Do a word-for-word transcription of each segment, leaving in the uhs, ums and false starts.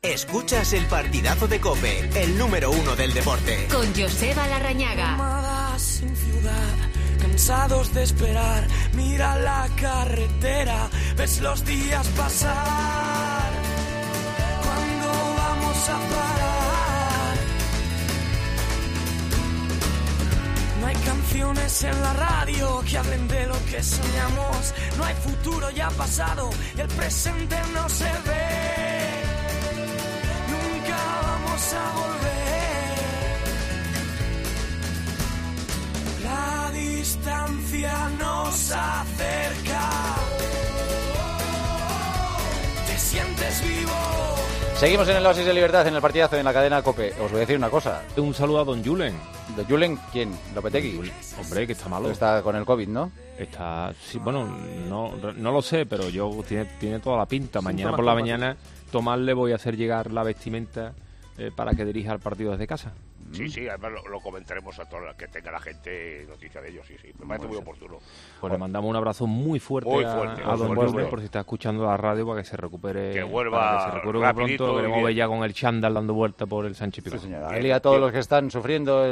Escuchas el partidazo de COPE, el número uno del deporte. Con Joseba Larrañaga. Amadas sin ciudad, cansados de esperar, mira la carretera, ves los días pasar. ¿Cuándo vamos a parar? No hay canciones en la radio que hablen de lo que soñamos, no hay futuro ya pasado y el presente no se ve. Nunca vamos a volver. La distancia nos acerca. Te sientes vivo. Seguimos en el Oasis de Libertad, en el partidazo, en la cadena COPE. Os voy a decir una cosa. Un saludo a don Julen. ¿De Julen quién? ¿Lopetegui? Hombre, que está malo. Está con el COVID, ¿no? Está, sí, bueno, no, no lo sé, pero yo tiene, tiene toda la pinta. Mañana por la mañana, Tomás le voy a hacer llegar la vestimenta eh, para que dirija el partido desde casa. Sí, sí, además lo, lo comentaremos a todos, que tenga la gente noticia de ellos, sí, sí, me parece muy oportuno. Pues le mandamos un abrazo muy fuerte, muy fuerte a, a don fuerte, Julen, por si está escuchando la radio, para que se recupere. Que vuelva que se recupere pronto, lo queremos ver ya con el chándal dando vuelta por el Sánchez Pizjuán. Sí, señora. Él y a todos los que están sufriendo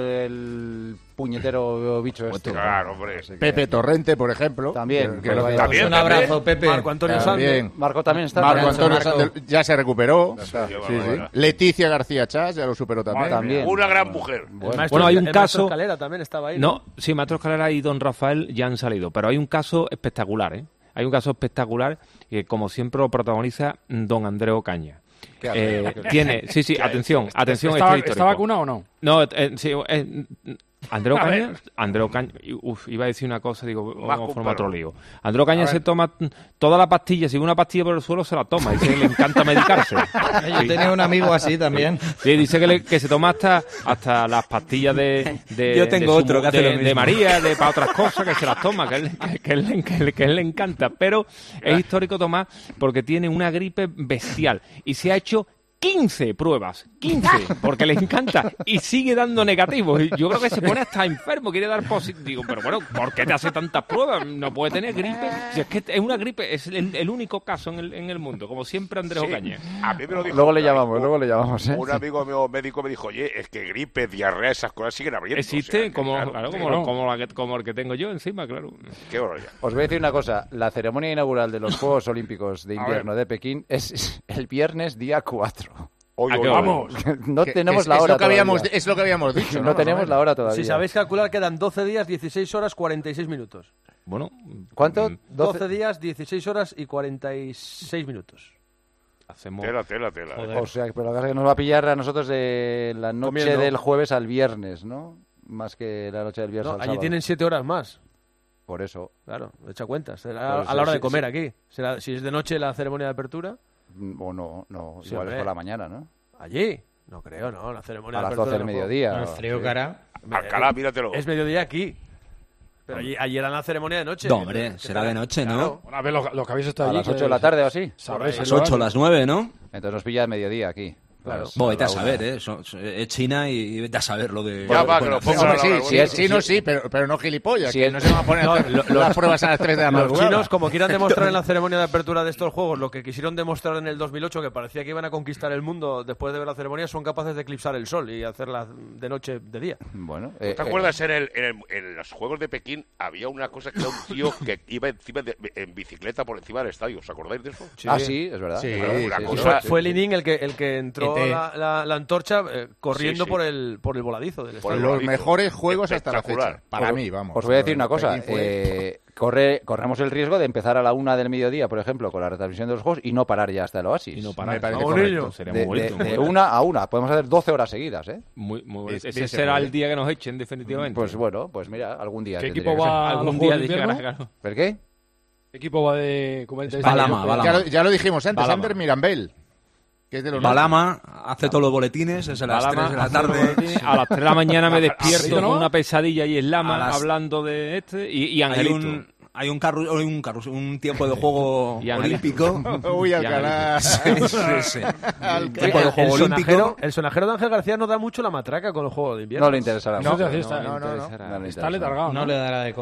el puñetero bicho este. Claro, hombre. Pepe Torrente, por ejemplo. También. Que, que también, también un abrazo, Pepe. Marco Antonio Sánchez. Marco también está. Marco Antonio Sánchez ya se recuperó. Sí, sí, sí. sí. Leticia García Chas ya lo superó también. también. Una gran mujer. Bueno, bueno, hay un el caso. Escalera también estaba ahí. ¿no? No, sí, Maestro Escalera y don Rafael ya han salido, pero hay un caso espectacular, ¿eh? Hay un caso espectacular que, como siempre, lo protagoniza don Andrés Ocaña. Eh, tiene, sí, sí, atención, atención. ¿Está, este ¿Está vacunado o no? No, eh, sí, eh, Andrés Ocaña, Andrés Ocaña, uf, iba a decir una cosa, digo, vamos a formar otro lío. Andrés Ocaña se toma toda la pastilla, si ve una pastilla por el suelo se la toma, dice que le encanta medicarse. Yo tenía un amigo así también. Sí, dice que, le, que se toma hasta hasta las pastillas de, de Yo tengo de otro su, que hace de, lo mismo. de María, de para otras cosas, que se las toma, que él, que, que, él, que, él, que él le encanta. Pero es histórico Tomás porque tiene una gripe bestial y se ha hecho quince pruebas, quince, porque le encanta y sigue dando negativos. Yo creo que se pone hasta enfermo, quiere dar positivo. Digo, pero bueno, ¿por qué te hace tantas pruebas? No puede tener gripe. Si es que es una gripe, es el, el único caso en el, en el mundo, como siempre Andrés Sí, Ocaña. a mí me lo dijo Luego le un llamamos, amigo, luego le llamamos, ¿eh? Un amigo mío médico me dijo, oye, es que gripe, diarrea, esas cosas siguen abriendo. Existe, o sea, que, como, claro, claro, sí, como, ¿no? como, la que, como el que tengo yo encima, claro. Qué barbaridad. Os voy a decir una cosa. La ceremonia inaugural de los Juegos Olímpicos de Invierno de Pekín es el viernes día cuatro. Oye, ¿A qué oye, hora? vamos. No Que tenemos es, la es hora lo que habíamos, todavía. Es lo que habíamos dicho. No, No, tenemos la hora todavía. Si sabéis calcular, quedan doce días, dieciséis horas, cuarenta y seis minutos. Bueno, ¿Cuánto? mm, doce días, dieciséis horas y cuarenta y seis minutos. hacemos... Tela, tela, tela. Joder. O sea, pero la verdad es que nos va a pillar a nosotros de la noche Comiendo. del jueves al viernes, ¿no? Más que la noche del viernes No, al allí sábado. tienen siete horas más. Por eso. Claro, echa cuentas. Será Pues a la hora sí, de comer sí. aquí. Será, si es de noche la ceremonia de apertura, O no, no. Sí, Igual es hombre. por la mañana, ¿no? allí. No creo, ¿no? La ceremonia A de las apertura. doce del de los mediodía. Con el frío Sí. que hará. Alcalá, míratelo. Es mediodía aquí. Pero allí, allí era la ceremonia de noche. No, hombre, Que- será que- de noche, ¿no? claro. Bueno, a ver, los lo que habéis estado A allí. las que- ocho de la tarde o así. ¿Sabéis? Las ocho, las nueve, ¿no? Entonces nos pilla el mediodía aquí. Claro. Bueno, vete a la una. saber, ¿eh? Son- son- es China y vete a saber lo que... Ya lo va, que que lo pueden ponga hacer. a la Hombre, hora sí, del sí, almuerzo. sí, no, sí, pero, pero no gilipollas. Sí, que es- no se van a poner a hacer lo- las pruebas a las tres de la Los madrugada. chinos, como quieran demostrar en la ceremonia de apertura de estos juegos lo que quisieron demostrar en el dos mil ocho, que parecía que iban a conquistar el mundo después de ver la ceremonia, son capaces de eclipsar el sol y hacerla de noche de día. Bueno, eh, ¿Te eh, acuerdas en, el, en, el- en los Juegos de Pekín había una cosa que era un tío que iba encima de- en bicicleta por encima del estadio? ¿Os acordáis de eso? Ah, sí, es verdad. Sí, Es verdad, sí, una sí, Y cosa- sí. fue, fue Li Ning el que, el que entró E T. la, la- la antorcha eh, corriendo Sí, sí. Por, el, por el voladizo del Por estadio. el Los voladizo. mejores juegos hasta la Espectacular. fecha. Para Os- mí, vamos. Os voy a decir una cosa. Pekín fue- eh, corre, corremos el riesgo de empezar a la una del mediodía, por ejemplo, con la retransmisión de los juegos y no parar ya hasta el Oasis. Y no Me parar. parece Vamos, correcto. niño. Sería de, muy de- bonito. de muy bonito. una a una. Podemos hacer doce horas seguidas, ¿eh? Muy, muy bonito. Bien, Ese bien se será puede. el día que nos echen, definitivamente. Pues bueno, pues mira, algún día. ¿Qué tendría equipo que ser. va a los Algún Juegos día de llegará, Invierno? claro. ¿Por qué? ¿Qué equipo va de comentarista? Balama, Balama. Ya lo, ya lo dijimos antes, Balama. Ander Mirambel. Que es de los Balama hace todos los boletines, es a las Balama, tres de la hace tarde. los boletines. A las tres de la mañana me despierto ¿no? con una pesadilla y el lama A las- hablando de este y, y Hay Angelito. un, hay un, carru, hay un, carru, un tiempo de juego Y Angelito. olímpico. Uy, Ya, Alcalá. Sí, sí, sí. Al- Un tiempo de juego el, olímpico. sonajero, el sonajero de Ángel García no da mucho la matraca con los juegos de invierno. No le interesará. No, mucho. sí, está- le no, no, no. interesará. le Está interesará. letargado, No ¿no? le dará de comer.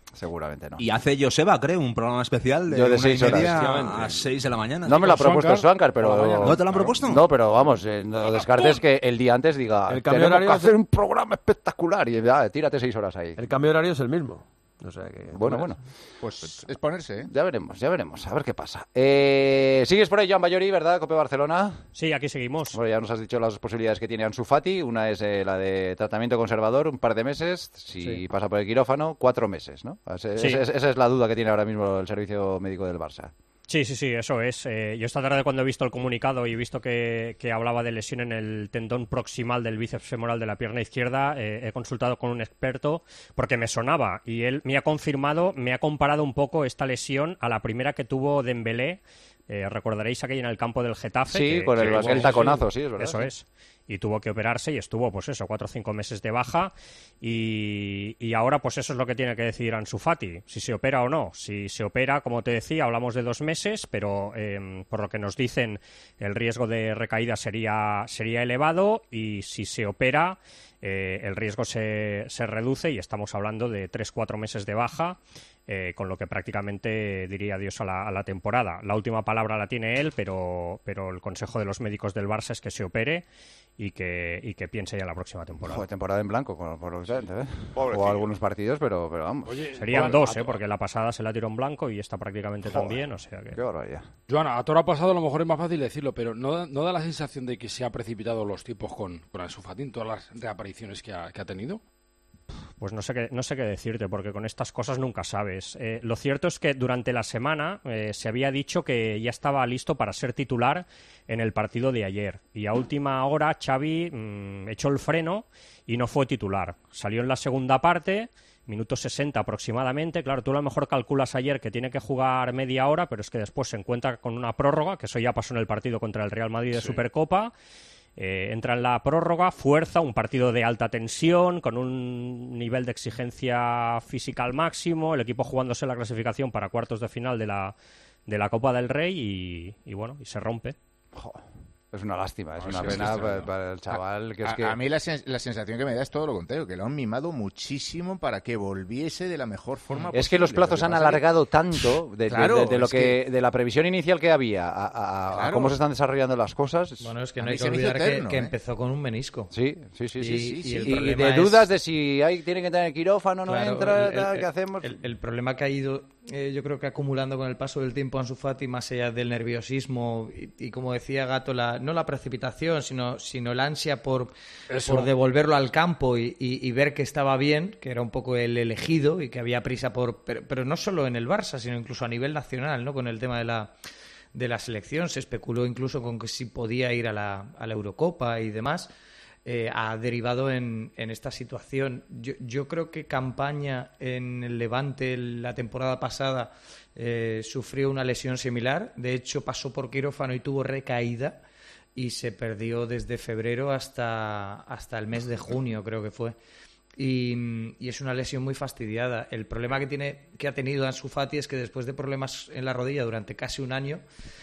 Seguramente no. Y hace Joseba, creo, un programa especial de Yo de una seis y media horas. a seis de la mañana. No me lo ha propuesto Swankar. Swankar, pero... ¿No te lo han propuesto? No, pero vamos, eh, no descartes que el día antes diga, El cambio tenemos horario que es- hacer un programa espectacular y ya, tírate seis horas ahí. El cambio de horario es el mismo. O sea que, Bueno, bueno. Pues es ponerse, ¿eh? Ya veremos, ya veremos, a ver qué pasa. Eh, ¿Sigues por ahí, Joan Bayori, verdad, Cope Barcelona? Sí, aquí seguimos. Bueno, ya nos has dicho las posibilidades que tiene Ansu Fati. Una es eh, la de tratamiento conservador, un par de meses. Si Sí. pasa por el quirófano, cuatro meses, ¿no? Ese- Sí. ese- esa es la duda que tiene ahora mismo el servicio médico del Barça. Sí, sí, sí, eso es. Eh, yo esta tarde cuando he visto el comunicado y he visto que, que hablaba de lesión en el tendón proximal del bíceps femoral de la pierna izquierda, eh, he consultado con un experto porque me sonaba y él me ha confirmado, me ha comparado un poco esta lesión a la primera que tuvo Dembélé. Eh, recordaréis aquella en el campo del Getafe. Sí, que- con el, que- el taconazo, sí, es verdad. Eso sí. es. Y tuvo que operarse y estuvo, pues eso, cuatro o cinco meses de baja. Y, y ahora, pues eso es lo que tiene que decidir Ansu Fati, si se opera o no. Si se opera, como te decía, hablamos de dos meses, pero eh, por lo que nos dicen, el riesgo de recaída sería, sería elevado. Y si se opera, eh, el riesgo se, se reduce y estamos hablando de tres cuatro meses de baja. Eh, con lo que prácticamente diría adiós a la, a la temporada. La última palabra la tiene él, pero, pero el consejo de los médicos del Barça es que se opere y que, y que piense ya en la próxima temporada. Joder, temporada en blanco, por, por lo que sea, ¿eh? Pobrecillo. O algunos partidos, pero, pero vamos. Serían Joan, dos, a ¿eh? to- porque la pasada se la tiró en blanco y esta prácticamente Joder, también, o sea que... Qué barbaridad. Joana, a toro pasado a lo mejor es más fácil decirlo, pero ¿no, da- no da la sensación de que se ha precipitado los tiempos con, con Ansu Fati en todas las reapariciones que ha, que ha tenido? Pues no sé qué, no sé qué decirte, porque con estas cosas nunca sabes. Eh, lo cierto es que durante la semana eh, se había dicho que ya estaba listo para ser titular en el partido de ayer. Y a última hora Xavi mm, echó el freno y no fue titular. Salió en la segunda parte, minuto sesenta aproximadamente. Claro, tú a lo mejor calculas ayer que tiene que jugar media hora, pero es que después se encuentra con una prórroga, que eso ya pasó en el partido contra el Real Madrid de Sí. Supercopa. Eh, entra en la prórroga, fuerza, un partido de alta tensión, con un nivel de exigencia física al máximo, el equipo jugándose la clasificación para cuartos de final de la, de la Copa del Rey y, y bueno, y se rompe. Joder, es una lástima, es No, una es que es pena extraño. para, para el chaval. Que es a, que... a mí la, sens- la sensación que me da es todo lo contrario, que lo han mimado muchísimo para que volviese de la mejor forma posible. Es que los plazos Lo que han pasa es que- alargado tanto de, de- Claro, de- de lo es que, que- de la previsión inicial que había a, a- a Claro. cómo se están desarrollando las cosas. Bueno, es que A no mí hay que se me hizo olvidar que, eterno, que ¿eh? empezó con un menisco. Sí, sí, sí, sí. Y- sí, y sí. el Y, problema de es- dudas de si hay, tienen que tener quirófano, no Claro, entra, el- tal, el- ¿qué hacemos? El, el problema que ha ido, eh, yo creo que acumulando con el paso del tiempo Ansu Fati, más allá del nerviosismo y, y como decía Gato, la, no la precipitación, sino, sino la ansia por, Eso. por devolverlo al campo y, y- y ver que estaba bien, que era un poco el elegido y que había prisa por... Pero, pero no solo en el Barça, sino incluso a nivel nacional, ¿no? Con el tema de la, de la selección. Se especuló incluso con que si podía ir a la, a la Eurocopa y demás. Eh, ha derivado en, en esta situación. Yo, yo creo que Campaña en el Levante la temporada pasada eh, sufrió una lesión similar. De hecho, pasó por quirófano y tuvo recaída y se perdió desde febrero hasta, hasta el mes de junio, creo que fue. Y, y es una lesión muy fastidiada. El problema que, tiene, que ha tenido Ansu Fati es que después de problemas en la rodilla durante casi un año,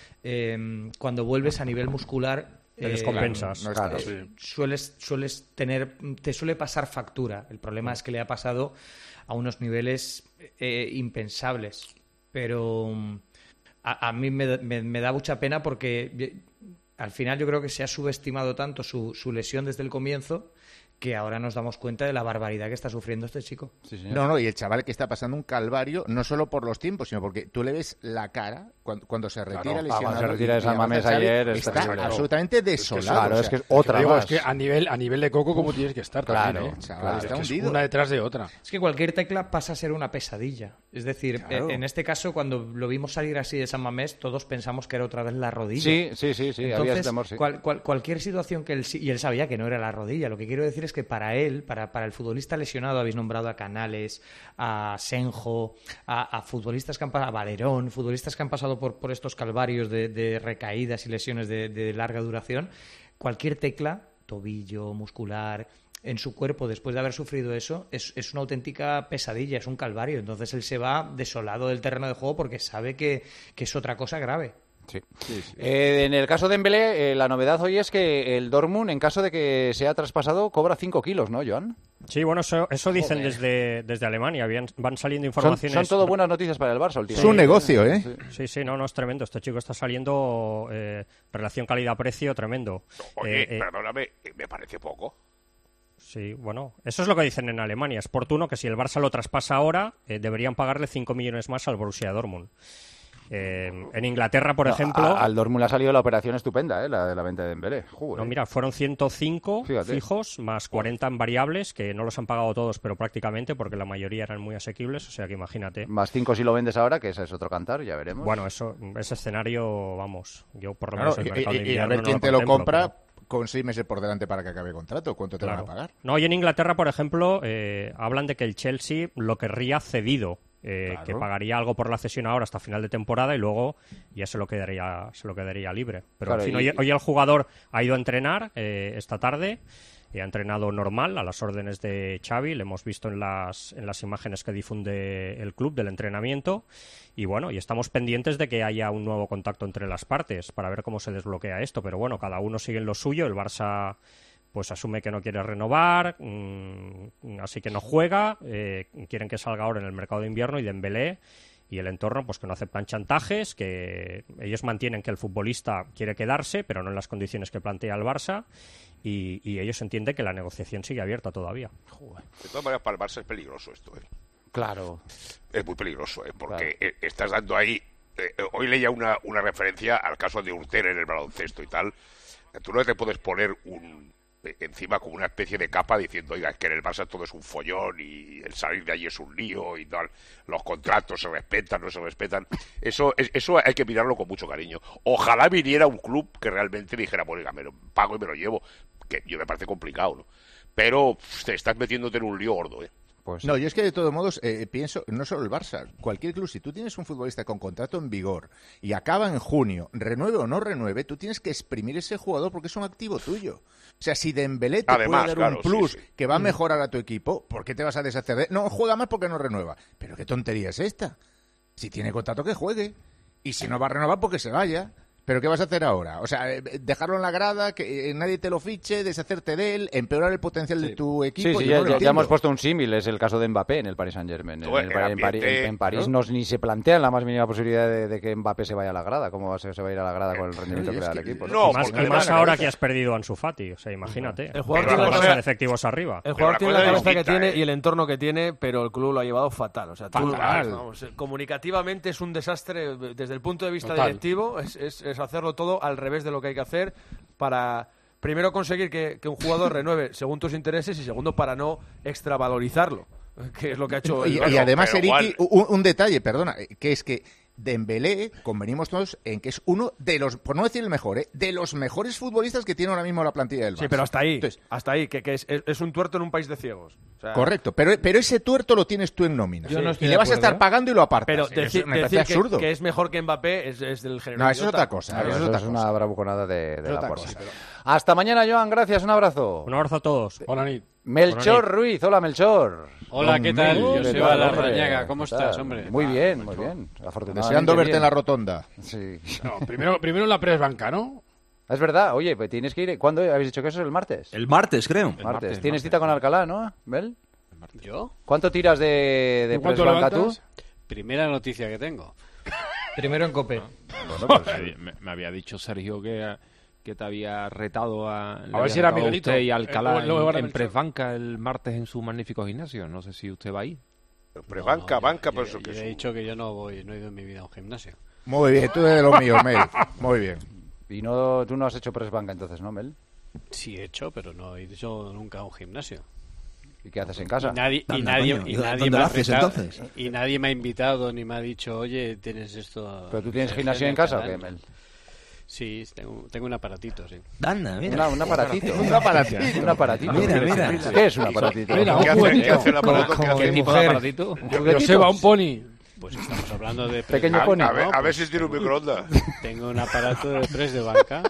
eh, cuando vuelves a nivel muscular... Te descompensas. no es Claro. fácil. sueles, sueles tener, te suele pasar factura. El problema es que le ha pasado a unos niveles eh, impensables. Pero mm, a, a mí me, da- me- me da mucha pena porque eh, al final yo creo que se ha subestimado tanto su, su lesión desde el comienzo que ahora nos damos cuenta de la barbaridad que está sufriendo este chico. Sí, señor. No, no, y el chaval que está pasando un calvario, no solo por los tiempos, sino porque tú le ves la cara cuando, cuando se retira Claro, lesionado. cuando se retira y- de San y avanza Mamés Xavi, ayer, es está terrible. absolutamente desolado. Claro, o es sea, que es otra Digo, más. es que a nivel, a nivel de Coco, como tienes que estar Claro, también, ¿eh? chaval, Claro, está es que es hundido. una detrás de otra. Pues Es que cualquier tecla pasa a ser una pesadilla. Es decir, Claro. eh, en este caso, cuando lo vimos salir así de San Mamés, todos pensamos que era otra vez la rodilla. Sí, sí, sí, sí, había Entonces, ese temor, sí. cual- cual- cualquier situación que él... sí- Y él sabía que no era la rodilla. Lo que quiero decir es que para él, para, para el futbolista lesionado, habéis nombrado a Canales, a Senjo, a, a futbolistas que han pasado, a Valerón, futbolistas que han pasado por, por estos calvarios de, de recaídas y lesiones de, de larga duración. Cualquier tecla, tobillo, muscular, en su cuerpo después de haber sufrido eso, es, es una auténtica pesadilla, es un calvario. Entonces él se va desolado del terreno de juego porque sabe que, que es otra cosa grave. Sí. Sí, sí. Eh, en el caso de Dembélé, eh, la novedad hoy es que el Dortmund, en caso de que sea traspasado, cobra cinco kilos, ¿no, Joan? Sí, bueno, eso, eso dicen desde, desde Alemania. Habían, van saliendo informaciones. Son, son todo buenas noticias para el Barça últimamente. Es un negocio, ¿eh? Sí, sí, sí, no, no, es tremendo. Este chico está saliendo eh, relación calidad-precio tremendo. Oye, eh, perdóname, me parece poco. Sí, bueno, eso es lo que dicen en Alemania. Es oportuno que si el Barça lo traspasa ahora, eh, deberían pagarle cinco millones más al Borussia Dortmund. Eh, en Inglaterra, por no, ejemplo... A, al Dortmund le ha salido la operación estupenda, ¿eh? La de la venta de Dembélé. Joder. No, mira, fueron ciento cinco Fíjate. fijos, más cuarenta en variables, que no los han pagado todos, pero prácticamente, porque la mayoría eran muy asequibles, o sea que imagínate. Más cinco si lo vendes ahora, que ese es otro cantar, ya veremos. Bueno, eso, ese escenario, vamos, yo por lo Claro, menos el mercado y, de y, y a invierno ver no quién lo te lo contemplo, compra pero... con seis meses por delante para que acabe el contrato. ¿Cuánto te Claro. van a pagar? No, y en Inglaterra, por ejemplo, eh, hablan de que el Chelsea lo querría cedido. Eh, Claro. que pagaría algo por la cesión ahora hasta final de temporada y luego ya se lo quedaría se lo quedaría libre. Pero Claro, en fin, y- hoy, hoy el jugador ha ido a entrenar eh, esta tarde y ha entrenado normal a las órdenes de Xavi. Le hemos visto en las en las imágenes que difunde el club del entrenamiento y bueno, y estamos pendientes de que haya un nuevo contacto entre las partes para ver cómo se desbloquea esto. Pero bueno, cada uno sigue en lo suyo. El Barça pues asume que no quiere renovar, mmm, así que no juega, eh, quieren que salga ahora en el mercado de invierno y Dembélé y el entorno pues que no aceptan chantajes, que ellos mantienen que el futbolista quiere quedarse, pero no en las condiciones que plantea el Barça y, y ellos entienden que la negociación sigue abierta todavía. Joder. De todas maneras, para el Barça es peligroso esto, ¿eh? Claro. Es muy peligroso, ¿eh? Porque Claro. eh, estás dando ahí... eh, hoy leía una, una referencia al caso de Urter en el baloncesto y tal. Tú no te puedes poner un... encima como una especie de capa diciendo, oiga, es que en el Barça todo es un follón y el salir de allí es un lío y tal, los contratos se respetan, no se respetan. Eso es, eso hay que mirarlo con mucho cariño. Ojalá viniera un club que realmente dijera, bueno, oiga, me lo pago y me lo llevo, que yo me parece complicado, ¿no? Pero pff, te estás metiéndote en un lío gordo, ¿eh? Pues, No, yo es que de todos modos eh, pienso, no solo el Barça, cualquier club, si tú tienes un futbolista con contrato en vigor y acaba en junio, renueve o no renueve, tú tienes que exprimir ese jugador porque es un activo tuyo. O sea, si Dembélé te Además, puede dar claro, un plus sí, sí. que va a mejorar a tu equipo, ¿por qué te vas a deshacer de él? No, juega más porque no renueva. Pero qué tontería es esta. Si tiene contrato, que juegue. Y si no va a renovar, porque se vaya. ¿Pero qué vas a hacer ahora? O sea, eh, dejarlo en la grada, que eh, nadie te lo fiche, deshacerte de él, empeorar el potencial de tu equipo. Sí, sí, Yo ya, no lo ya- ya entiendo. hemos puesto un símil, es el caso de Mbappé en el Paris Saint-Germain. En, Tú, el- el en Pari- ambiente, en París ¿no? no, ni se plantea la más mínima posibilidad de, de que Mbappé se vaya a la grada. ¿Cómo va a ser- se va a ir a la grada con el rendimiento Oye, que es le da el que- equipo? No, y más, porque y más además- ahora que has perdido a Ansu Fati, o sea, imagínate. El jugador Pero tiene la la cosa- cabeza, efectivos arriba. el Pero jugador la tiene cosa la es cabeza que distinta, tiene ¿eh? y el entorno que tiene, pero el club lo ha llevado fatal. O sea, tú- Fatal. vamos, eh, comunicativamente es un desastre desde el punto de vista Total. directivo, es, es- es hacerlo todo al revés de lo que hay que hacer para primero conseguir que, que un jugador renueve según tus intereses y segundo para no extravalorizarlo, que es lo que ha hecho el Y, y Bueno, además, pero Eriki, igual- un, un detalle, perdona, eh, que es que Dembélé, convenimos todos en que es uno de los, por no decir el mejor, ¿eh? de los mejores futbolistas que tiene ahora mismo la plantilla del Barça. Sí, pero hasta ahí, Entonces, hasta ahí, que, que es, es- es un tuerto en un país de ciegos. O sea, correcto, pero, pero ese tuerto lo tienes tú en nómina. Yo no y estoy le de vas a acuerdo, estar ¿eh? pagando y lo apartas. Pero Eso decir, me parece decir que, absurdo. que es mejor que Mbappé es, es del género No, eso es idiota. otra cosa. Claro, eso eso es es otra una cosa. bravuconada de, de Es la otra porra. cosa, pero- Hasta mañana, Joan. Gracias. Un abrazo. Un abrazo a todos. Hola, Nit. Melchor Ruiz. Hola, Melchor. Hola, ¿qué tal? Hombre, Yo soy ¿qué tal, Bala hombre? Rañaga. ¿Cómo ¿Qué tal? estás, hombre? Muy bien, muy bien. Afortunadamente Deseando verte bien. en la rotonda. Sí. No, primero, primero en la presbanca, ¿no? Es verdad. Oye, pues tienes que ir. ¿Cuándo habéis dicho que eso es el martes? El martes, creo. martes. martes, Tienes martes. cita con Alcalá, ¿no, Bel? ¿Yo? ¿Cuánto tiras de, de ¿Tú cuánto presbanca tú? levantas? Primera noticia que tengo. Primero en Cope. me, me había dicho Sergio que, que te había retado a, le ver había si era retado a Miguelito. usted y a Alcalá Eh, luego en, ahora en Melchor. Presbanca el martes en su magnífico gimnasio. No sé si usted va ahí. Pero banca, No, yo- banca, yo, pero eso yo que es he un- dicho que yo no voy, no he ido en mi vida a un gimnasio. Muy bien, tú eres de los míos, Mel. Muy bien. Y no, tú no has hecho presbanca entonces, ¿no, Mel? Sí he hecho, pero no he ido nunca a un gimnasio. ¿Y qué haces en casa? Y nadie, y Anda, nadie, coño. y ¿Y nadie dónde me lo ha haces, retado- entonces? y nadie me ha invitado ni me ha dicho, oye, tienes esto. ¿Pero tú tienes eh, gimnasio en en casa o qué, canal?". Mel? Sí, tengo, tengo un aparatito, sí. Anda, mira. Una- un aparatito. Un aparatito. Un aparatito. Mira, mira. ¿Qué es un aparatito? Mira, un ¿Qué hace, juguetito. ¿Qué hace el aparato? ¿Qué hace? ¿Qué tipo de aparatito? Joseba, un pony. Pues estamos hablando de... Pequeño press- pony. A ver, ¿no? a ver Pues si tiene un tengo- microondas. Tengo un aparato de press de banca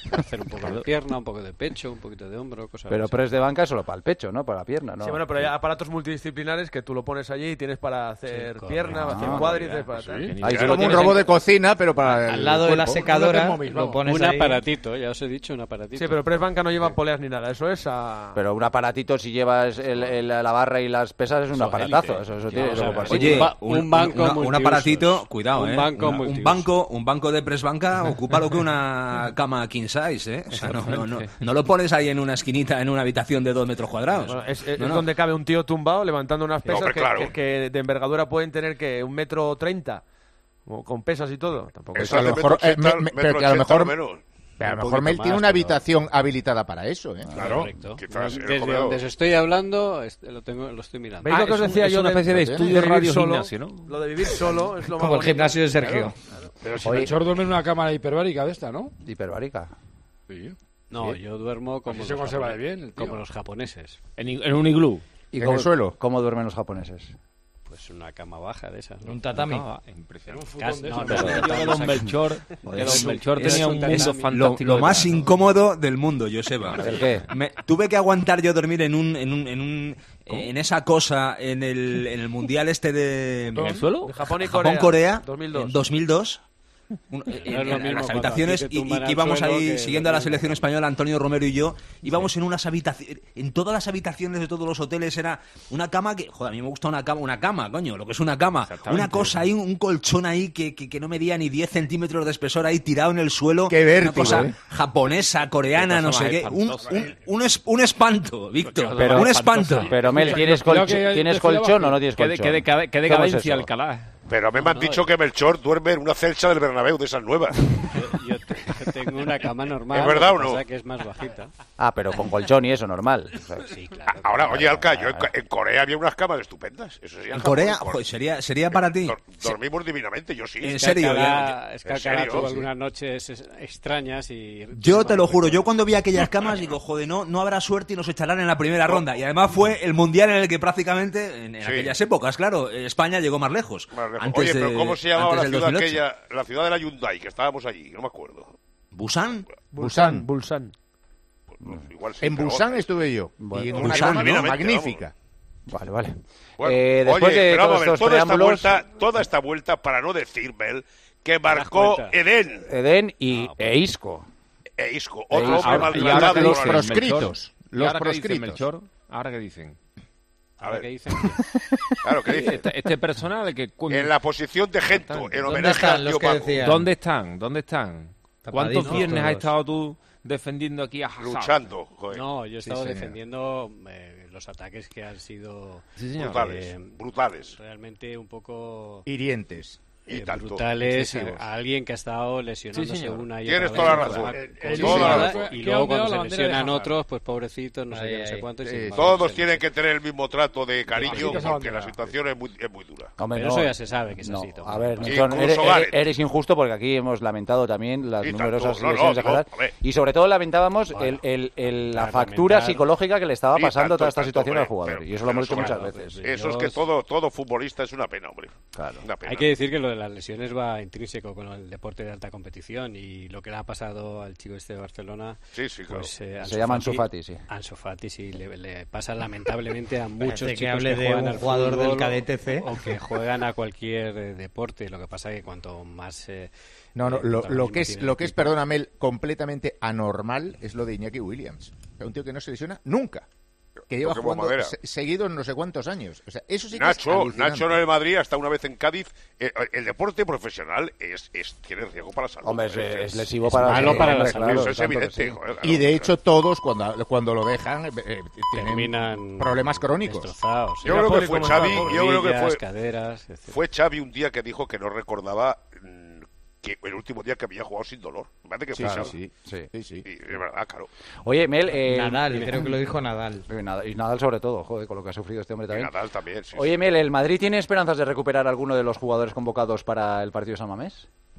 Hacer un poco de pierna, un poco de pecho, un poquito de hombro, cosas Pero así. press de banca es solo para el pecho, ¿no? Para la pierna, ¿no? Sí, bueno, pero hay aparatos multidisciplinares que tú lo pones allí y tienes para hacer Sí, pierna, para hacer Ah, cuádriceps, para Sí. tal. Ahí Es sí lo como un tienes robot en- de cocina, pero para el Al lado de la cuerpo. secadora Thermomix, lo vamos. pones Un ahí. aparatito, ya os he dicho, un aparatito. Sí, pero press banca no lleva poleas ni nada, eso es a... Pero un aparatito, si llevas el- el- la barra y las pesas, es un Eso, aparatazo. élite. Eso, eso Sí, tiene vamos a eso ver. por sí. Oye, Un ba- un, un banco una- un multiusos. aparatito, cuidado, Un ¿eh? banco Una- un multiusos. banco, un banco de press banca ocupa lo que una cama king size, ¿eh? O sea, no, no, no, no lo pones ahí en una esquinita, en una habitación de dos metros cuadrados. Bueno, es, es No, no. donde cabe un tío tumbado levantando unas pesas hombre, que, claro. que- que de envergadura pueden tener que un metro treinta, o con pesas y todo. Tampoco Eso a lo hace mejor, metro eh, me- ochenta, me- metro pero que a lo ochenta mejor- o menos. Pero a lo Un mejor poquito Mel tiene más, una pero- habitación habilitada para eso, ¿eh? Claro, Correcto. quizás en el Desde comedor. donde os estoy hablando, est- lo, tengo, lo estoy mirando. ¿Veis Ah, lo que os es un- decía es yo una especie de vivir estudio radio solo? gimnasio, ¿no? Lo de vivir solo es lo más Como el bonito. gimnasio de Sergio. Pero si Oye. Melchor duerme en una cámara hiperbárica de esta, ¿no? Hiperbárica. Sí. No, yo duermo como, Así se los, conserva japone- de bien, el tío. como los japoneses. En, i- en un iglú. ¿Y ¿En cómo, el suelo? ¿Cómo duermen los japoneses? Pues una cama baja de esas. ¿no? Un tatami. Ah, impresionante. Casi- de no, esos. no, Pero no, el tío de no, Don no, Melchor, de Es Don Melchor es tenía un un tatami. mundo Lo, fantástico. lo más detrás, ¿no? incómodo del mundo, Joseba. ¿El qué? Me- tuve que aguantar yo dormir en un, en un, en un, en esa cosa en el, en el mundial este de ¿En el suelo? De Japón y Corea. Japón-Corea dos mil dos. en dos mil dos. Un- en, No es lo en- en mismo las cuando habitaciones a ti te y, y tumban que al íbamos suelo ahí que siguiendo a lo la mismo. selección española, Antonio Romero y yo, íbamos en unas habitaciones, en todas las habitaciones de todos los hoteles era una cama que, joder, a mí me gusta una cama, una cama, coño, lo que es una cama, Exactamente. una cosa ahí, un colchón ahí que, que, que no medía ni diez centímetros de espesor ahí tirado en el suelo, Qué vértigo, una cosa ¿eh? japonesa, coreana, Qué no cosa sé más qué, un, espantosa, un, eh. un, es- un espanto, Víctor, Pero- un espanto. Pero Mel, ¿tienes, Creo colcho- que ¿tienes desfilaba colchón aquí. o no tienes Qué, colchón? de- qué deca- qué ¿Cómo es decadencia eso? Alcalá. Pero a mí me han no, dicho eh. que Melchor duerme en una celcha del Bernabéu de esas nuevas. Yo, yo te- yo tengo una cama normal. ¿Es verdad lo que o no? pasa que es más bajita. Ah, pero con colchón y eso, normal. O sea, Sí, claro. Ahora, oye, Alca, yo en, en Corea había unas camas estupendas. Eso sí, En Corea, joder, sería, sería para ti. Dor- dormimos divinamente, yo sí. En Es serio, que Alcalá- ya- es que en Alcalá serio, tuvo sí. algunas noches es- extrañas y... Yo te lo juro, yo cuando vi aquellas camas digo, joder, no, no habrá suerte y nos echarán en la primera ronda. Y además fue el mundial en el que prácticamente, en, en Sí. aquellas épocas, claro, España llegó más lejos. Más lejos. Antes Oye, pero de- ¿cómo se llamaba la antes del ciudad dos mil ocho. aquella? La ciudad de la Hyundai, que estábamos allí, no me acuerdo. ¿Busan? Busan. Bulsan. Pues, igual sí, En pero- Busan estuve yo. Bueno, y en una Busan, cama divinamente, magnífica. Vale, vale. Bueno, Eh, después oye, de pero todos vamos a ver, estos toda esta preámbulos, vuelta, toda esta vuelta, para no decir, Mel, que marcó cuenta. Eden Eden y e Isco. e Isco, E otro Isco. hombre Y maltratado ahora por los la- dicen, proscritos. Melchor? ¿Y Los ahora qué dice proscritos. Melchor? ¿Ahora qué dicen? A Ahora ver, que dicen claro, ¿qué dice? Este, este personal que... En la posición de Gento, en ¿Dónde homenaje están al los tío que Paco. decían? ¿Dónde están? ¿Dónde están? ¿Cuántos Tapaditos viernes has todos. estado tú defendiendo aquí a Hazard? Luchando, joder. No, yo he estado señor. defendiendo eh, los ataques que han sido Sí, señor. Brutales, eh, brutales. realmente un poco Hirientes. Y eh, tanto. brutales excesivos. a alguien que ha estado lesionándose Sí, señor. una y Tienes otra toda vez, la razón. además, Eh, con eh, toda toda la la razón. razón. Y ¿Qué luego ha cuando ondeado se la bandera de lesionan Hazard? otros, pues pobrecitos, no sé Ahí, qué, no sé ahí. cuánto. y Sí, sin embargo, Todos se tienen les- que tener el mismo trato de cariño Así que se porque abandona. la situación es muy, es muy dura. Hombre, Pero no. eso ya se sabe que es No, así. Tomás. a ver, Incluso Nelson, eres, Gareth. eres- eres injusto porque aquí hemos lamentado también las Y tanto. numerosas No, no, lesiones de digo, Hazard a ver. y sobre todo lamentábamos Bueno, el, el- el- la para factura lamentar- psicológica que le estaba Sí, pasando tanto, toda esta tanto, situación hombre, al jugador pero- y eso lo hemos pero dicho sobre- muchas veces. Eso es Yo- que todo, todo futbolista es una pena, hombre. Claro. Una pena. Hay que decir que lo de las lesiones va intrínseco con el deporte de alta competición y lo que le ha pasado al chico este de Barcelona. Sí, sí, claro. Pues, eh, Se llama Ansu Fati, sí. Ansu Fati, sí, le, le pasa lamentablemente a muchos Parece que chicos hable de juegan un al jugador del fútbol K D o- T C. o que juegan a cualquier eh, deporte. Lo que pasa es que cuanto más eh, No, no, eh, lo, lo protagonismo que es, tiene lo el que es, equipo. perdona, Mel, completamente anormal es lo de Iñaki Williams. O sea, un tío que no se lesiona nunca. Que lleva Toquemos jugando madera. se- seguido en no sé cuántos años. O sea, eso sí que es Nacho, alucinante. Nacho en el Madrid, hasta una vez en Cádiz. Eh, el deporte profesional es, es tiene riesgo para la salud. Hombre, es, Eh, es lesivo para malo sí, para la hombre, salud, claro, Eso es tanto que evidente. sí. joder, Y de claro. hecho todos cuando, cuando lo dejan eh, eh, tienen terminan problemas crónicos. destrozados. Yo sí. creo que Napoli, fue ¿cómo Xavi, está? yo creo que Rodillas, fue, caderas, etcétera. fue Xavi un día que dijo que no recordaba mm, que el último día que había jugado sin dolor. Me parece que Sí, fue sí, Xavi. sí, sí, sí. Y es verdad, claro. Oye, Mel, eh, Nadal, creo que lo dijo Nadal. y Nadal- y Nadal sobre todo, joder, con lo que ha sufrido este hombre Y también. Nadal también. Sí, Oye, Mel, ¿el Madrid tiene esperanzas de recuperar alguno de los jugadores convocados para el partido de San Mamés?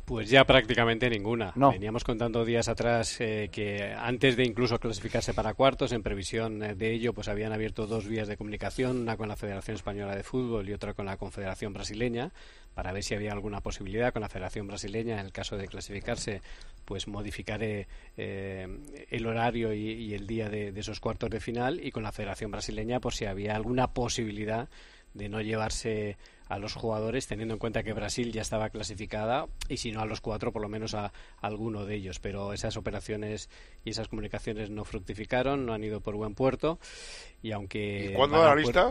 Pues ya prácticamente ninguna. No. Veníamos contando días atrás eh, que antes de incluso clasificarse para cuartos, en previsión eh, de ello, pues habían abierto dos vías de comunicación, una con la Federación Española de Fútbol y otra con la Confederación Brasileña, para ver si había alguna posibilidad con la Federación Brasileña, en el caso de clasificarse, pues modificar eh, eh, el horario y, y el día de, de esos cuartos de final, y con la Federación Brasileña por si había alguna posibilidad de no llevarse a los jugadores, teniendo en cuenta que Brasil ya estaba clasificada, y si no a los cuatro, por lo menos a, a alguno de ellos. Pero esas operaciones y esas comunicaciones no fructificaron, no han ido por buen puerto, y aunque... ¿Y cuándo da la lista?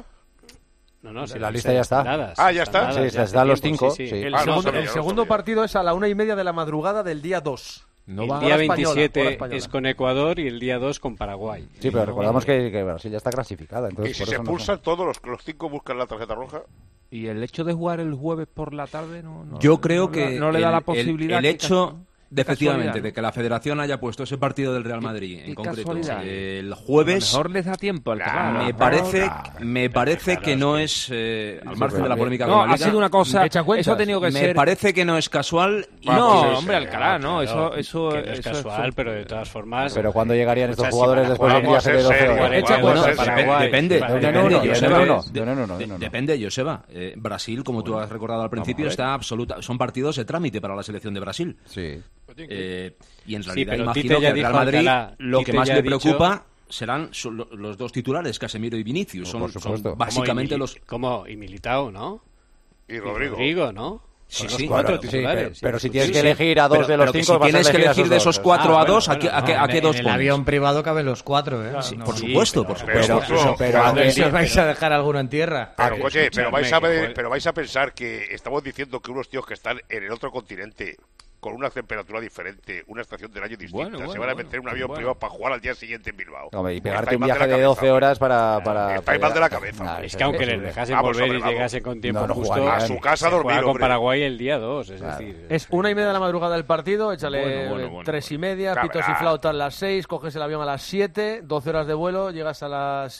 No, no, la lista ya está. Dadas, ah, ya está. dadas, sí, ya están los tiempo, cinco. sí, sí. Sí. El Ah, no segundo, sabía, el no segundo sabía. partido es a la una y media de la madrugada del día dos. No el va. día Hora española, hora veintisiete española. es con Ecuador y el día dos con Paraguay. Sí, pero recordamos que, que Brasil ya está clasificada. Entonces, Y si por se eso no expulsan todos, los, los cinco buscan la tarjeta roja. Y el hecho de jugar el jueves por la tarde no, no Yo creo no, que no le da el, la posibilidad el, el que hecho cas- de efectivamente casualidad, de que la Federación haya puesto ese partido del Real Madrid Y- y en concreto casualidad. el A lo jueves, mejor les da tiempo al Claro, me claro, parece claro. me parece Claro, que es no que- es eh, al Sí, margen pero- de la polémica No, con la ha Liga, sido una cosa. Echa cuentas. Eso ha tenido que me ser. parece que no es casual y Vamos, No, sí, sí, hombre, sí, Alcalá, no. Claro, Eso, eso, que no es eso- casual, eso- pero de todas formas... Pero ¿cuándo llegarían estos Escucha, si jugadores van a después del jugar, viaje de vamos a doce ser horas? serios. Echa Vamos a cuentas, ser Paraguay. depende, Vale, depende, no, no, Joseba, no, no, eh, no, no, no, no, no. depende, Joseba. Eh, Brasil, como tú has recordado al principio, ver. está absoluta. Son partidos de trámite para la selección de Brasil. Sí. Eh, y en Sí, realidad pero imagino Tite que ya al Real dijo, Madrid Alcalá, lo que Tite más ya le ha dicho- preocupa serán son lo- los dos titulares, Casemiro y Vinicius. Son, Por son supuesto. básicamente Como y, los... como y Militao, ¿no? Y Y Rodrigo. Rodrigo, ¿no? Sí, Son los sí, cuatro claro. Sí, titulares. pero, sí, pero si sí, tienes sí, que sí. elegir a dos Pero- de los pero que cinco, si vas a tienes que elegir a elegir de esos dos. cuatro Ah, a bueno, dos, ¿a qué, bueno, a qué- No, a en, qué en dos el pones? avión privado caben los cuatro, ¿eh? Sí, No, por no. supuesto, por pero- supuesto. pero- Pero, pero- a ver, Si os vais a dejar alguno en tierra. Pero, que oye, pero vais, a escuchadme, ver- que joder. pero vais a pensar que estamos diciendo que unos tíos que están en el otro continente, con una temperatura diferente, una estación del año distinta, Bueno, bueno, se van a bueno, meter en un avión bueno. privado para jugar al día siguiente en Bilbao. Hombre, y Estáis pegarte un mal de viaje la de doce cabeza, horas para... para Estáis mal de la cabeza. Nah, Es eso que aunque les imposible. dejasen Vamos, volver hombre, y vamos. llegasen con tiempo No, no justo, jugarían. A su casa se a dormir, juega con hombre. Paraguay el día dos, es Claro. decir... Es una y media de la madrugada del partido, échale Bueno, bueno, bueno, tres y media, bueno. pitos y Cabrá. flautas a las seis, coges el avión a las siete, doce horas de vuelo, llegas a las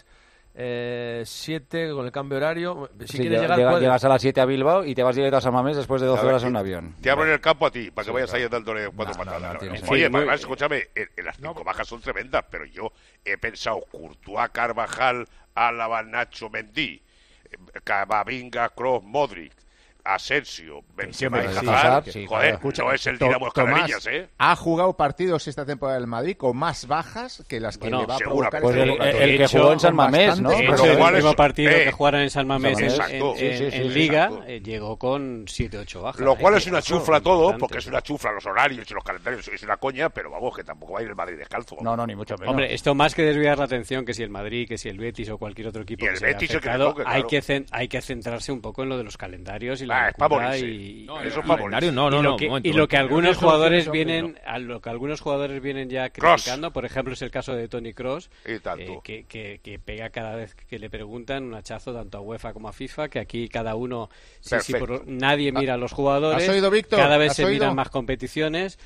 eh, siete con el cambio horario. Si Sí, quieres llega- llegar, llega- puedes. llegas a las siete a Bilbao y te vas directo a San Mamés después de doce ver, horas en y- un avión. Te abren el campo a ti, para que vayas ahí dándole cuatro No, no, patadas. no, tiene Oye, sentido. además, escúchame, en, en las cinco bajas son tremendas, pero yo he pensado Courtois, Carvajal, Álava, Nacho, Mendy, eh, Camavinga, Kroos, Modric, Asensio, Benzema y sí, Hazard. Hazard, sí, Joder, Escucha, no es el To- Dinamo Tomás Escalerillas, ¿eh? ha jugado partidos esta temporada del Madrid con más bajas que las que Bueno, le va a segura, provocar Pues esta el, convocatoria. el que hecho, jugó en San con Mamés, ¿no? bastantes De Pero hecho, lo el cual último es- partido eh, que jugaron en San Mamés en, exacto. en- Sí, sí, en sí, Liga exacto. eh, llegó con siete ocho bajas. Lo cual ¿eh? es una Eso, chufla todo, importante. porque es una chufla los horarios y los calendarios, es una coña, pero vamos, que tampoco va a ir el Madrid descalzo. No, no, ni mucho menos. Hombre, esto más que desviar la atención, que si el Madrid, que si el Betis o cualquier otro equipo Y que el se vea Betis el que le afectado, toque, hay, claro. que cen- hay que centrarse un poco en lo de los calendarios y la Ah, es pa' locura morirse. y, No, y- eso es y- pa' Calendario, no, y no, lo no, que, un momento, y un lo que momento. algunos Eso, jugadores eso, vienen eso. a lo que algunos jugadores vienen ya Cross. criticando, por ejemplo es el caso de Toni Kroos, Y tanto. eh, que, que, que pega cada vez que le preguntan un hachazo tanto a UEFA como a FIFA, que aquí cada uno sí, sí, Perfecto. por- nadie mira a los jugadores, ¿Has oído, Víctor? cada vez ¿Has se oído? miran más competiciones,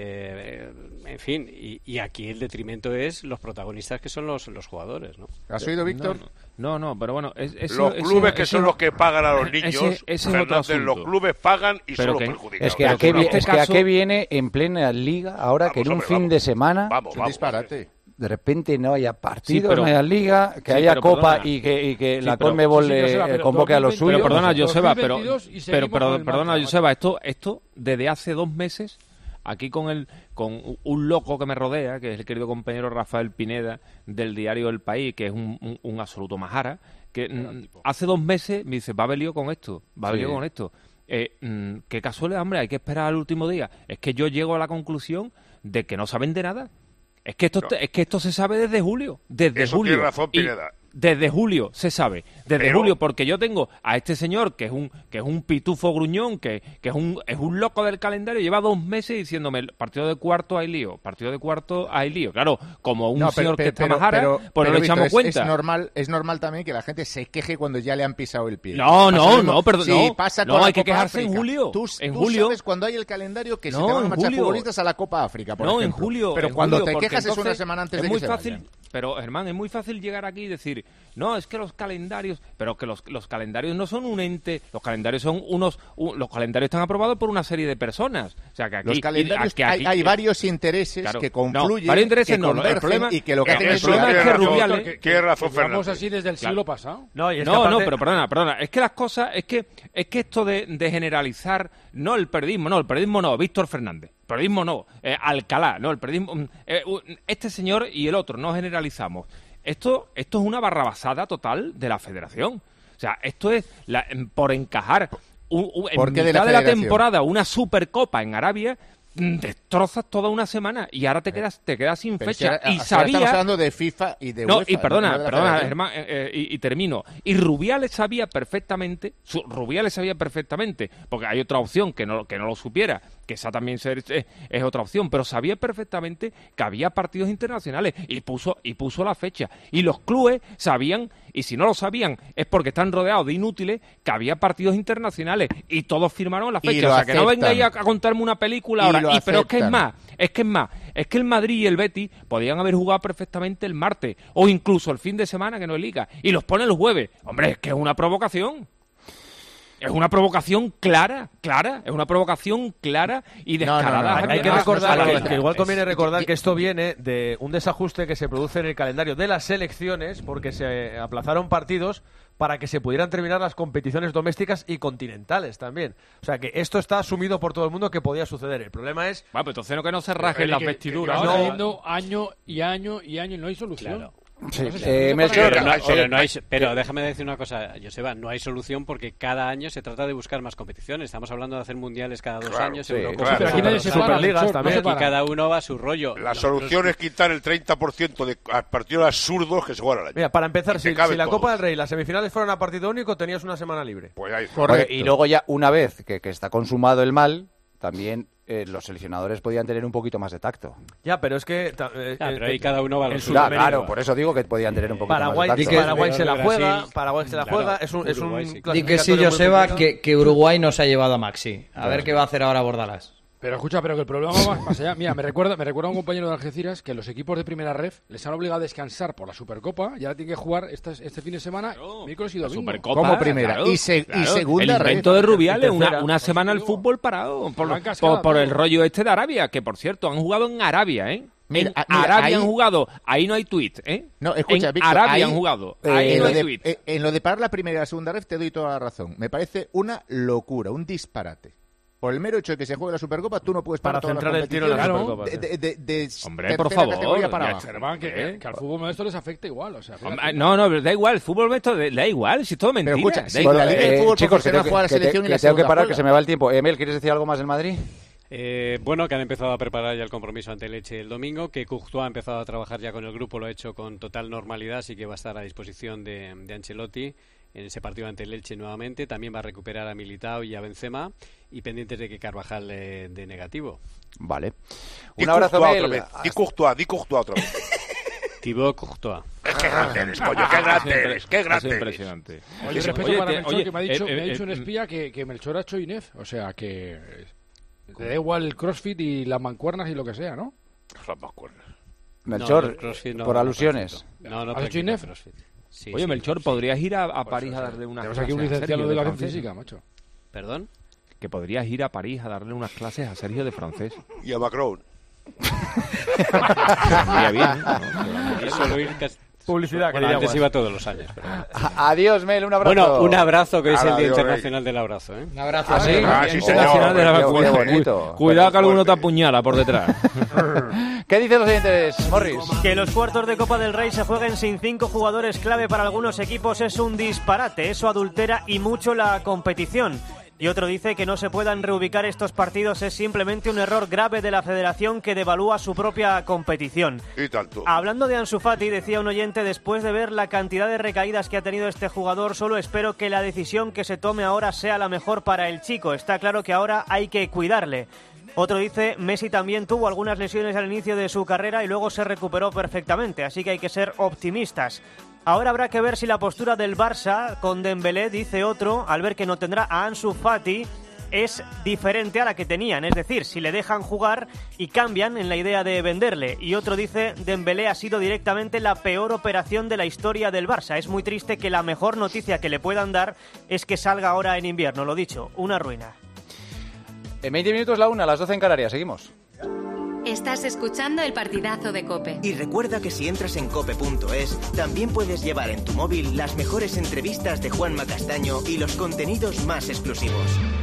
eh, en fin, y, y aquí el detrimento es los protagonistas que son los, los jugadores, ¿no? ¿Has oído, Víctor? No, no, pero bueno, es, ese- Los ese- clubes que ese- son los que pagan a los ese- niños, ese es otro Fernández, los asunto. clubes pagan y Pero son que- los perjudicados. Es que, a Eso qué, es vi- una es que cosa. a qué viene en plena liga ahora que en un Vamos, fin hombre, de vamos. semana Vamos, Es un vamos. disparate. de repente no haya partidos, pero- no haya liga, que sí, haya pero copa perdona. y que, y que Sí, la pero- Conmebol sí, sí, eh, Joseba, pero convoque a los dos mil veintidós, suyos. Pero perdona, dos mil Joseba, pero, veintidós y pero, seguimos pero- con el perdona, marcha, Joseba, esto, esto desde hace dos meses, aquí con el con un loco que me rodea, que es el querido compañero Rafael Pineda del diario El País, que es un, un, un absoluto majara, que mm, hace dos meses me dice, va a haber lío con esto, va a haber Sí. lío con esto. Eh, mm, qué casualidad, hombre, hay que esperar al último día. Es que yo llego a la conclusión de que no saben de nada. Es que esto No. es que esto se sabe desde julio, desde Eso julio. tiene razón, Y Pineda. desde julio se sabe, desde Pero- julio, porque yo tengo a este señor que es un que es un pitufo gruñón, que, que es un es un loco del calendario, lleva dos meses diciéndome partido de cuarto hay lío, partido de cuarto hay lío. Claro, como un No, señor que está pero- majara, pero- pues pero, no le Víctor, echamos es- cuenta. Es normal, es normal también que la gente se queje cuando ya le han pisado el pie. No, Pasa no, lo mismo- no, perdón, sí, no. pasa No, con la hay que Copa quejarse en África. julio. Tú, En tú julio. sabes cuando hay el calendario que se No, te van a en marchar julio. futbolistas a la Copa África, por No, en ejemplo. julio. Pero en cuando julio, te porque quejas es una entonces semana antes es de muy que se fácil. vayan. pero Germán, es muy fácil llegar aquí y decir, no, es que los calendarios, pero que los, los calendarios no son un ente, los calendarios son unos, un, los calendarios están aprobados por una serie de personas. O sea, que aquí... Los calendarios, y, que aquí, hay, hay eh, varios intereses claro, que confluyen, no, varios intereses que no, convergen, el problema, y que lo que el, hacen el es... problema es que razón, Rubiales... que, Tiene razón, Fernando. Vamos así desde el Claro. siglo pasado. No, y es que No, aparte- no, pero perdona, perdona. Es que las cosas, es que es que esto de, de generalizar, no el periodismo, no, el periodismo no, Víctor Fernández, periodismo no, eh, Alcalá, no, el periodismo, eh, este señor y el otro, no generalizamos. Esto, esto es una barrabasada total de la Federación. O sea, esto es la, por encajar un, un, en ¿Por qué mitad de la de la Federación? temporada una Supercopa en Arabia. Destrozas toda una semana y ahora te quedas te quedas sin Pero fecha. si ahora- y si ahora sabía estamos hablando de FIFA y de no, UEFA, y perdona, no de la perdona, Federación. Germán, eh, eh, y, y termino. Y Rubiales sabía perfectamente, su, Rubiales sabía perfectamente, porque hay otra opción que no que no lo supiera, que esa también ser- es, es otra opción, pero sabía perfectamente que había partidos internacionales y puso y puso la fecha. Y los clubes sabían, y si no lo sabían es porque están rodeados de inútiles, que había partidos internacionales y todos firmaron la Y fecha. lo O sea, que no aceptan. vengáis a, a contarme una película Y ahora. lo Y, pero es que es aceptan. más. Es que es más, es que el Madrid y el Betis podían haber jugado perfectamente el martes o incluso el fin de semana, que no es liga, y los ponen el jueves. Hombre, es que es una provocación. Es una provocación clara, clara, es una provocación clara y No, no, descarada. no, Hay que no, recordar no, no, que, no, que igual conviene es- recordar que esto viene de un desajuste que se produce en el calendario de las selecciones porque se aplazaron partidos para que se pudieran terminar las competiciones domésticas y continentales también. O sea que esto está asumido por todo el mundo que podía suceder. El problema es... Bueno, pues entonces no que no se rajen las Que- vestiduras. que No. va cayendo año y año y año y no hay solución. Claro. Sí. No sé si Eh, es Melchor, Pero, no, Ay, pero, sí. no hay, pero déjame decir una cosa, Joseba, no hay solución porque cada año se trata de buscar más competiciones. Estamos hablando de hacer mundiales cada dos Claro, años, sí, Eurocopas, claro. Pero aquí nadie se para, Superligas Melchor, no también. se y para. cada uno va a su rollo. La Los- solución es quitar el treinta por ciento de a partidos absurdos que se juegan al año. Mira, para empezar, Y si, te caben si la todos. Copa del Rey y las semifinales fueran a partido único, tenías una semana libre. Pues ahí está. Correcto. Oye, y luego ya, una vez que, que está consumado el mal, también eh, los seleccionadores podían tener un poquito más de tacto. Ya, pero es que... ta- eh, Ah, eh, pero ahí eh, cada uno va a lo el suyo. Claro, Sudamérica. claro, por eso digo que podían tener un poquito Paraguay, más de Di tacto. que- Paraguay se la Brasil, juega, Paraguay se la claro, juega, es un, es un Uruguay, sí. Di que sí, clasificatorio muy Joseba, complicado. que, que Uruguay nos ha llevado a Maxi. A ver qué va a hacer ahora Bordalás. Pero escucha, pero que el problema va más allá. Mira, me recuerda, me recuerda a un compañero de Algeciras que los equipos de primera ref les han obligado a descansar por la Supercopa y ahora tienen que jugar este, este fin de semana, miércoles y La domingo. Supercopa, Como primera. claro, Y se- y claro. segunda El red. invento de Rubiales, Y una, tercera. una semana el Por eso fútbol parado por, Lo han cascado por, por el todo. rollo este de Arabia, que por cierto han jugado en Arabia, ¿eh? Mira, en ah, mira, Arabia ahí- han jugado, ahí no hay tweet, ¿eh? No, escucha, en Víctor, Arabia ahí- han jugado, Eh, ahí en, no lo hay de, tweet. eh, en lo de parar la primera y la segunda ref te doy toda la razón. Me parece una locura, un disparate. Por el mero hecho de que se juegue la Supercopa, tú no puedes Para parar todas las centrar el tiro en la competiciones Supercopa, de, de- de- de Hombre, por tercera favor, categoría para ya, abajo. Germán, que, ¿Eh? que al fútbol nuestro les afecta igual. O sea, fíjate. Hombre, no, no, pero da igual, el fútbol esto de- da igual, si es todo mentira. Pero escucha, da si igual. la Liga de Fútbol chicos, que Profesional tengo que, juega la que te- selección y que la tengo que segunda parar, juega. que se me va el tiempo. Emel, ¿quieres decir algo más del Madrid? Eh, bueno, que han empezado a preparar ya el compromiso ante el Elche el domingo, que Courtois ha empezado a trabajar ya con el grupo, lo ha hecho con total normalidad, así que va a estar a disposición de, de Ancelotti en ese partido ante el Elche nuevamente. También va a recuperar a Militao y a Benzema, y pendientes de que Carvajal eh, de negativo. Vale. Di Un abrazo, Courtois Mel. otra vez. Di Courtois, di Courtois otra vez. Thibaut Courtois. Qué grande eres, coño, qué grande eres, qué Es grande eres. impresionante. Oye, Eso- respeto oye, para te- Melchor, oye, que me ha dicho, eh, me ha eh, dicho un eh, espía que, que Melchor ha hecho I N E F. O sea, que le da igual el crossfit y las mancuernas y lo que sea, ¿no? Las mancuernas. Melchor, No, el CrossFit no- por no alusiones. practico. No, no ¿Has hecho practico I N E F? CrossFit. Sí, Oye, sí, Melchor, sí. ¿podrías ir a, a París a darle unas Tenemos clases aquí un a licenciado Sergio de educación francés? física, macho. ¿Perdón? Que podrías ir a París a darle unas clases a Sergio de francés. Y a Macron. Vendría bien, ¿no? Y solo ir casi- Publicidad, que Bueno, diría antes Guas. iba todos los años. Pero... Adiós, Mel, un abrazo. Bueno, un abrazo, que hoy es el Hala, Día adiós, Internacional del Abrazo. ¿eh? Un abrazo. ¿Ah, sí? Ah, sí, Internacional señor. de la Qué vacuna. bonito. Cuidado que alguno te Fuerte. apuñala por detrás. ¿Qué dicen los oyentes, Morris? Que los cuartos de Copa del Rey se jueguen sin cinco jugadores clave para algunos equipos es un disparate. Eso adultera y mucho la competición. Y otro dice que no se puedan reubicar estos partidos es simplemente un error grave de la federación que devalúa su propia competición. Y tanto. Hablando de Ansu Fati, decía un oyente, después de ver la cantidad de recaídas que ha tenido este jugador, solo espero que la decisión que se tome ahora sea la mejor para el chico. Está claro que ahora hay que cuidarle. Otro dice, Messi también tuvo algunas lesiones al inicio de su carrera y luego se recuperó perfectamente, así que hay que ser optimistas. Ahora habrá que ver si la postura del Barça con Dembélé, dice otro, al ver que no tendrá a Ansu Fati, es diferente a la que tenían, es decir, si le dejan jugar y cambian en la idea de venderle. Y otro dice, Dembélé ha sido directamente la peor operación de la historia del Barça. Es muy triste que la mejor noticia que le puedan dar es que salga ahora en invierno, lo dicho, una ruina. En veinte minutos la una, a las doce en Canarias, seguimos. Estás escuchando el partidazo de COPE. Y recuerda que si entras en cope punto es, también puedes llevar en tu móvil las mejores entrevistas de Juanma Castaño y los contenidos más exclusivos.